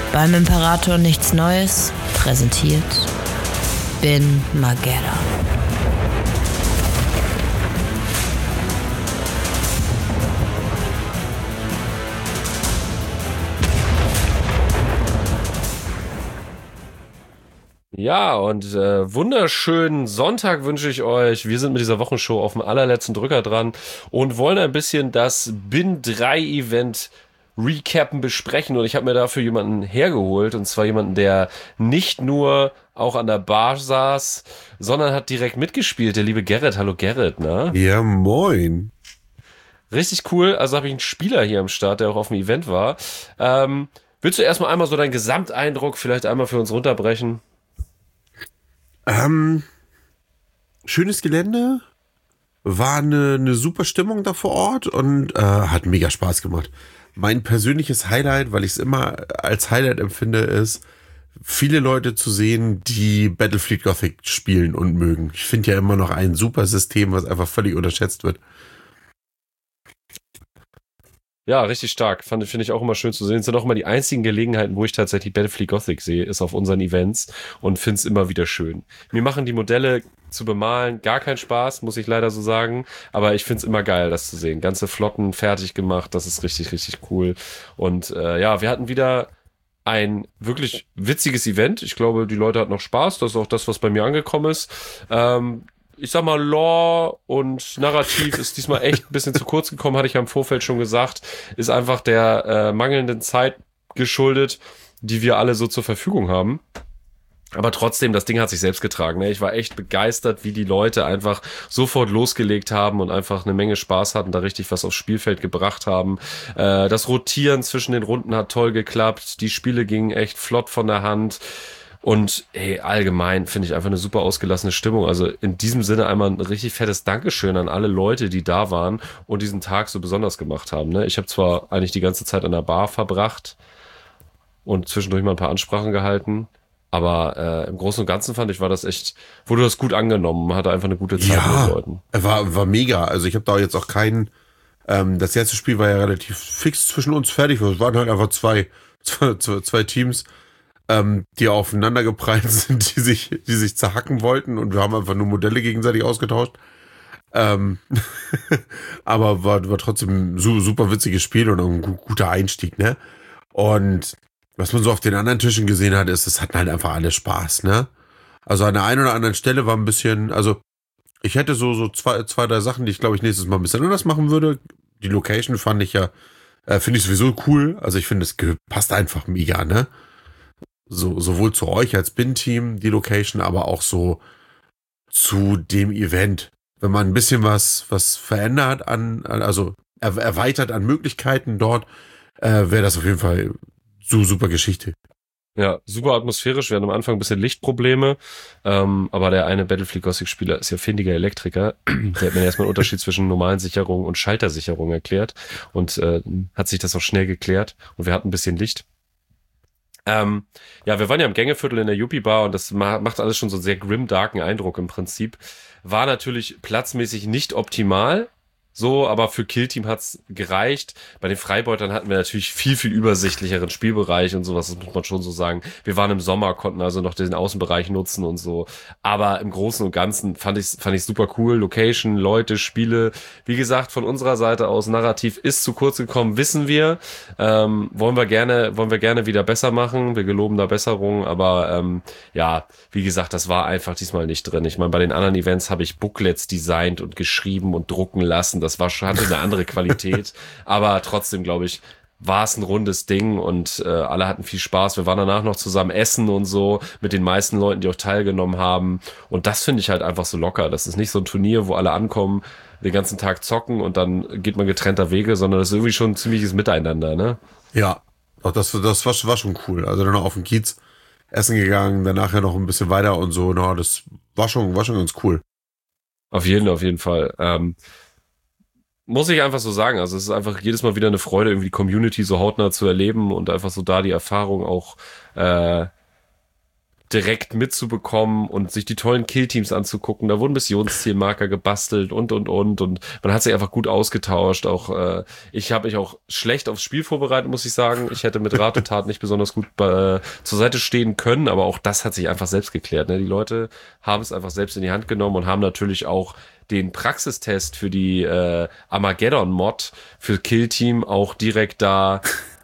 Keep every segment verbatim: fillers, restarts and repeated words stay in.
Beim Imperator nichts Neues, präsentiert Bin Margera. Ja, und äh, wunderschönen Sonntag wünsche ich euch. Wir sind mit dieser Wochenshow auf dem allerletzten Drücker dran und wollen ein bisschen das Bin drei Event recappen, besprechen. Und ich habe mir dafür jemanden hergeholt, und zwar jemanden, der nicht nur auch an der Bar saß, sondern hat direkt mitgespielt, der liebe Gerrit. Hallo Gerrit, ne? Ja, moin. Richtig cool. Also habe ich einen Spieler hier am Start, der auch auf dem Event war. Ähm, willst du erstmal einmal so deinen Gesamteindruck vielleicht einmal für uns runterbrechen? Ähm, schönes Gelände, war eine, eine super Stimmung da vor Ort und äh, hat mega Spaß gemacht. Mein persönliches Highlight, weil ich es immer als Highlight empfinde, ist, viele Leute zu sehen, die Battlefleet Gothic spielen und mögen. Ich finde ja immer noch ein super System, was einfach völlig unterschätzt wird. Ja, richtig stark. Fand, finde ich auch immer schön zu sehen. Es sind auch immer die einzigen Gelegenheiten, wo ich tatsächlich Battlefleet Gothic sehe, ist auf unseren Events und finde es immer wieder schön. Mir machen die Modelle zu bemalen gar keinen Spaß, muss ich leider so sagen. Aber ich finde es immer geil, das zu sehen. Ganze Flotten fertig gemacht, das ist richtig, richtig cool. Und äh, ja, wir hatten wieder ein wirklich witziges Event. Ich glaube, die Leute hatten noch Spaß. Das ist auch das, was bei mir angekommen ist. Ähm, ich sag mal, Lore und Narrativ ist diesmal echt ein bisschen zu kurz gekommen, hatte ich ja im Vorfeld schon gesagt. Ist einfach der äh, mangelnden Zeit geschuldet, die wir alle so zur Verfügung haben. Aber trotzdem, das Ding hat sich selbst getragen. Ne? Ich war echt begeistert, wie die Leute einfach sofort losgelegt haben und einfach eine Menge Spaß hatten, da richtig was aufs Spielfeld gebracht haben. Äh, das Rotieren zwischen den Runden hat toll geklappt. Die Spiele gingen echt flott von der Hand. Und hey, allgemein finde ich einfach eine super ausgelassene Stimmung. Also in diesem Sinne einmal ein richtig fettes Dankeschön an alle Leute, die da waren und diesen Tag so besonders gemacht haben. Ne? Ich habe zwar eigentlich die ganze Zeit an der Bar verbracht und zwischendurch mal ein paar Ansprachen gehalten, aber äh, im Großen und Ganzen fand ich, war das echt, wurde das gut angenommen. Man hatte einfach eine gute Zeit mit den Ja, Leuten. war, war mega. Also ich habe da jetzt auch keinen, ähm, das erste Spiel war ja relativ fix zwischen uns fertig. Es waren halt einfach zwei, zwei, zwei, zwei Teams, ähm, die aufeinander geprallt sind, die sich, die sich zerhacken wollten, und wir haben einfach nur Modelle gegenseitig ausgetauscht. Ähm, aber war, war trotzdem ein su- super witziges Spiel und ein gu- guter Einstieg, ne? Und was man so auf den anderen Tischen gesehen hat, ist, es hatten halt einfach alle Spaß, ne? Also an der einen oder anderen Stelle war ein bisschen, also ich hätte so, so zwei, zwei, drei Sachen, die ich glaube ich nächstes Mal ein bisschen anders machen würde. Die Location fand ich ja, äh, finde ich sowieso cool. Also ich finde, es ge- passt einfach mega, ne? So, sowohl zu euch als Bin-Team, die Location, aber auch so zu dem Event. Wenn man ein bisschen was, was verändert an, an- also er, erweitert an Möglichkeiten dort, äh, wäre das auf jeden Fall so super Geschichte. Ja, super atmosphärisch. Wir hatten am Anfang ein bisschen Lichtprobleme, ähm, aber der eine Battlefleet Gothic-Spieler ist ja findiger Elektriker. Der hat mir erstmal einen Unterschied zwischen normalen Sicherungen und Schaltersicherung erklärt und äh, hat sich das auch schnell geklärt und wir hatten ein bisschen Licht. Ähm, ja, wir waren ja im Gängeviertel in der Yuppie-Bar und das ma- macht alles schon so einen sehr grim-darken Eindruck im Prinzip. War natürlich platzmäßig nicht optimal, so, aber für Killteam hat's gereicht. Bei den Freibeutern hatten wir natürlich viel, viel übersichtlicheren Spielbereich und sowas, das muss man schon so sagen. Wir waren im Sommer, konnten also noch den Außenbereich nutzen und so. Aber im Großen und Ganzen fand ich fand ich super cool. Location, Leute, Spiele. Wie gesagt, von unserer Seite aus, Narrativ ist zu kurz gekommen, wissen wir. Ähm, wollen wir gerne, wollen wir gerne wieder besser machen. Wir geloben da Besserung, aber ähm, ja, wie gesagt, das war einfach diesmal nicht drin. Ich meine, bei den anderen Events habe ich Booklets designt und geschrieben und drucken lassen. Das war schon, hatte eine andere Qualität, aber trotzdem, glaube ich, war es ein rundes Ding und äh, alle hatten viel Spaß. Wir waren danach noch zusammen essen und so mit den meisten Leuten, die auch teilgenommen haben. Und das finde ich halt einfach so locker. Das ist nicht so ein Turnier, wo alle ankommen, den ganzen Tag zocken und dann geht man getrennter Wege, sondern das ist irgendwie schon ein ziemliches Miteinander, ne? Ja, auch das, das war, war schon cool. Also dann noch auf den Kiez essen gegangen, danach ja noch ein bisschen weiter und so. Na, das war schon, war schon ganz cool. Auf jeden, auf jeden Fall. Ähm, muss ich einfach so sagen. Also es ist einfach jedes Mal wieder eine Freude, irgendwie die Community so hautnah zu erleben und einfach so da die Erfahrung auch äh, direkt mitzubekommen und sich die tollen Killteams anzugucken. Da wurden Missionszielmarker gebastelt und, und, und. Und man hat sich einfach gut ausgetauscht. Auch äh, ich habe mich auch schlecht aufs Spiel vorbereitet, muss ich sagen. Ich hätte mit Rat und Tat nicht besonders gut äh, zur Seite stehen können, aber auch das hat sich einfach selbst geklärt. Ne? Die Leute haben es einfach selbst in die Hand genommen und haben natürlich auch den Praxistest für die äh, Armageddon-Mod für Killteam auch direkt da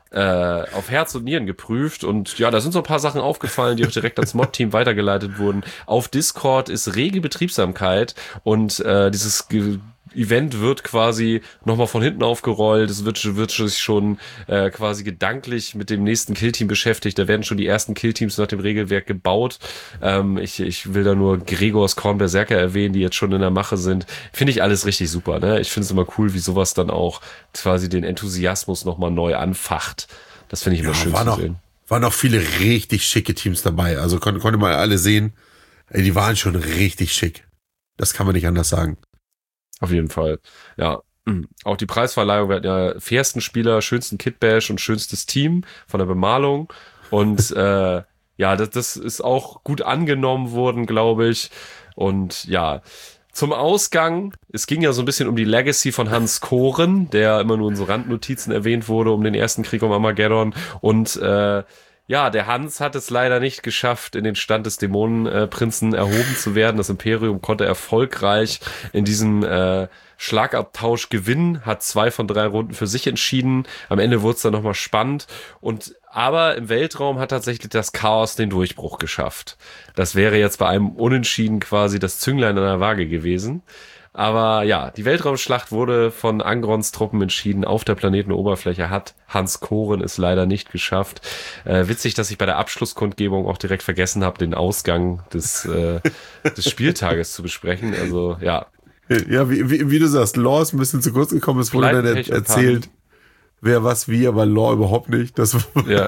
Äh, auf Herz und Nieren geprüft und ja, da sind so ein paar Sachen aufgefallen, die auch direkt ans Mod-Team weitergeleitet wurden. Auf Discord ist rege Betriebsamkeit und äh, dieses Ge- Event wird quasi nochmal von hinten aufgerollt. Es wird, wird sich schon äh, quasi gedanklich mit dem nächsten Killteam beschäftigt. Da werden schon die ersten Killteams nach dem Regelwerk gebaut. Ähm, ich, ich will da nur Gregors Korn Berserker erwähnen, die jetzt schon in der Mache sind. Finde ich alles richtig super. Ne? Ich finde es immer cool, wie sowas dann auch quasi den Enthusiasmus nochmal neu anfacht. Das finde ich immer ja, schön zu noch, sehen. Waren noch viele richtig schicke Teams dabei. Also kon- konnte man alle sehen. Ey, die waren schon richtig schick. Das kann man nicht anders sagen. Auf jeden Fall, ja. Auch die Preisverleihung, wir hatten ja fairsten Spieler, schönsten Kitbash und schönstes Team von der Bemalung. Und äh, ja, das, das ist auch gut angenommen worden, glaube ich. Und ja, zum Ausgang, es ging ja so ein bisschen um die Legacy von Hans Koren, der immer nur in so Randnotizen erwähnt wurde, um den ersten Krieg um Armageddon. Und äh, ja, der Hans hat es leider nicht geschafft, in den Stand des Dämonenprinzen erhoben zu werden. Das Imperium konnte erfolgreich in diesem äh, Schlagabtausch gewinnen, hat zwei von drei Runden für sich entschieden. Am Ende wurde es dann nochmal spannend. Und aber im Weltraum hat tatsächlich das Chaos den Durchbruch geschafft. Das wäre jetzt bei einem Unentschieden quasi das Zünglein an der Waage gewesen. Aber ja, die Weltraumschlacht wurde von Angrons Truppen entschieden. Auf der Planetenoberfläche hat Hans Koren es leider nicht geschafft. Äh, witzig, dass ich bei der Abschlusskundgebung auch direkt vergessen habe, den Ausgang des, äh, des Spieltages zu besprechen. Also ja. Ja, wie, wie, wie du sagst, Law ist ein bisschen zu kurz gekommen. Es wurde dann er- erzählt, wer was wie, aber Law überhaupt nicht. Das ja.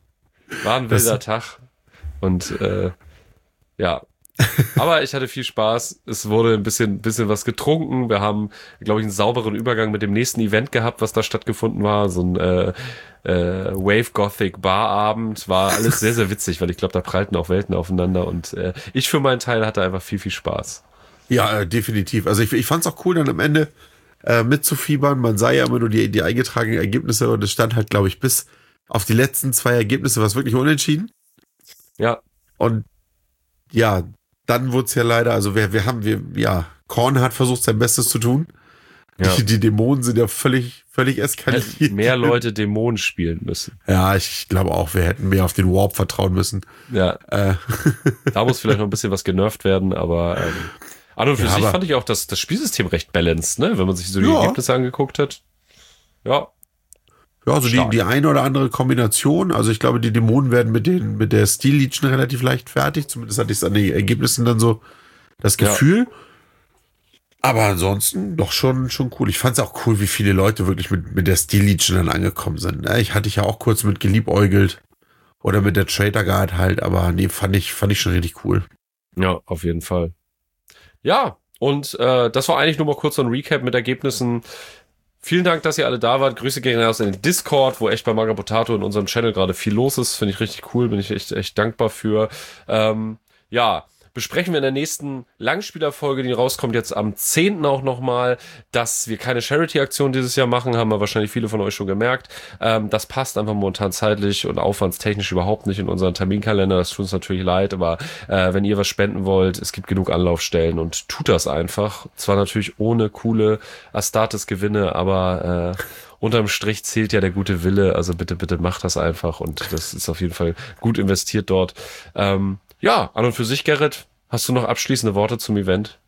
War ein wilder das Tag. Und äh, ja. Aber ich hatte viel Spaß. Es wurde ein bisschen, bisschen was getrunken. Wir haben, glaube ich, einen sauberen Übergang mit dem nächsten Event gehabt, was da stattgefunden war. So ein äh, äh, Wave Gothic Barabend. War alles sehr, sehr witzig, weil ich glaube, da prallten auch Welten aufeinander. Und äh, ich für meinen Teil hatte einfach viel, viel Spaß. Ja, äh, definitiv. Also ich, ich fand es auch cool, dann am Ende äh, mitzufiebern. Man sah ja immer nur die, die eingetragenen Ergebnisse und es stand halt, glaube ich, bis auf die letzten zwei Ergebnisse war es wirklich unentschieden. Ja. Und ja, dann wurde es ja leider, also wir, wir haben, wir, ja, Korn hat versucht, sein Bestes zu tun. Ja. Die, die Dämonen sind ja völlig, völlig eskaliert. Hätten mehr Leute Dämonen spielen müssen. Ja, ich glaube auch, wir hätten mehr auf den Warp vertrauen müssen. Ja. Äh. Da muss vielleicht noch ein bisschen was genervt werden, aber ähm, an und für ja, sich fand ich auch das, das Spielsystem recht balanced, ne? Wenn man sich so die ja. Ergebnisse angeguckt hat. Ja. Ja, also die, die eine oder andere Kombination. Also ich glaube, die Dämonen werden mit den mit der Steel Legion relativ leicht fertig. Zumindest hatte ich es an den Ergebnissen dann so das Gefühl. Ja. Aber ansonsten doch schon schon cool. Ich fand es auch cool, wie viele Leute wirklich mit mit der Steel Legion dann angekommen sind. Ich hatte ich ja auch kurz mit geliebäugelt oder mit der Traitor Guard halt. Aber nee, fand ich fand ich schon richtig cool. Ja, auf jeden Fall. Ja, und äh, das war eigentlich nur mal kurz so ein Recap mit Ergebnissen. Vielen Dank, dass ihr alle da wart. Grüße gehen raus in den Discord, wo echt bei Manga Potato in unserem Channel gerade viel los ist. Finde ich richtig cool, bin ich echt, echt dankbar für. Ähm, ja, besprechen wir in der nächsten Langspielerfolge, die rauskommt jetzt am zehnten auch nochmal, dass wir keine Charity-Aktion dieses Jahr machen, haben wir wahrscheinlich viele von euch schon gemerkt. Ähm, das passt einfach momentan zeitlich und aufwandstechnisch überhaupt nicht in unseren Terminkalender. Das tut uns natürlich leid, aber äh, wenn ihr was spenden wollt, es gibt genug Anlaufstellen und tut das einfach. Zwar natürlich ohne coole Astartes-Gewinne, aber äh, unterm Strich zählt ja der gute Wille. Also bitte, bitte macht das einfach und das ist auf jeden Fall gut investiert dort. Ähm, Ja, an und für sich, Gerrit, hast du noch abschließende Worte zum Event?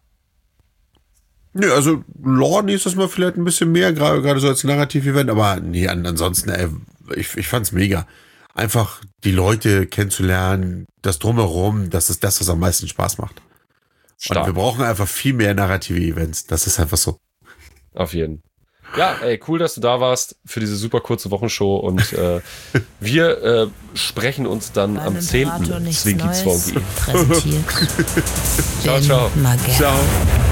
Nö, also Lore nächstes Mal vielleicht ein bisschen mehr, gerade gerade so als Narrativ-Event, aber nee, ansonsten, ey, ich, ich fand's mega. Einfach die Leute kennenzulernen, das Drumherum, das ist das, was am meisten Spaß macht. Stark. Und wir brauchen einfach viel mehr narrative Events, das ist einfach so. Auf jeden Fall. Ja, ey, cool, dass du da warst für diese super kurze Wochenshow und äh, wir äh, sprechen uns dann Beim am zehnten Swinky Zwonky. Präsentiert. Ciao, ciao. Magera. Ciao.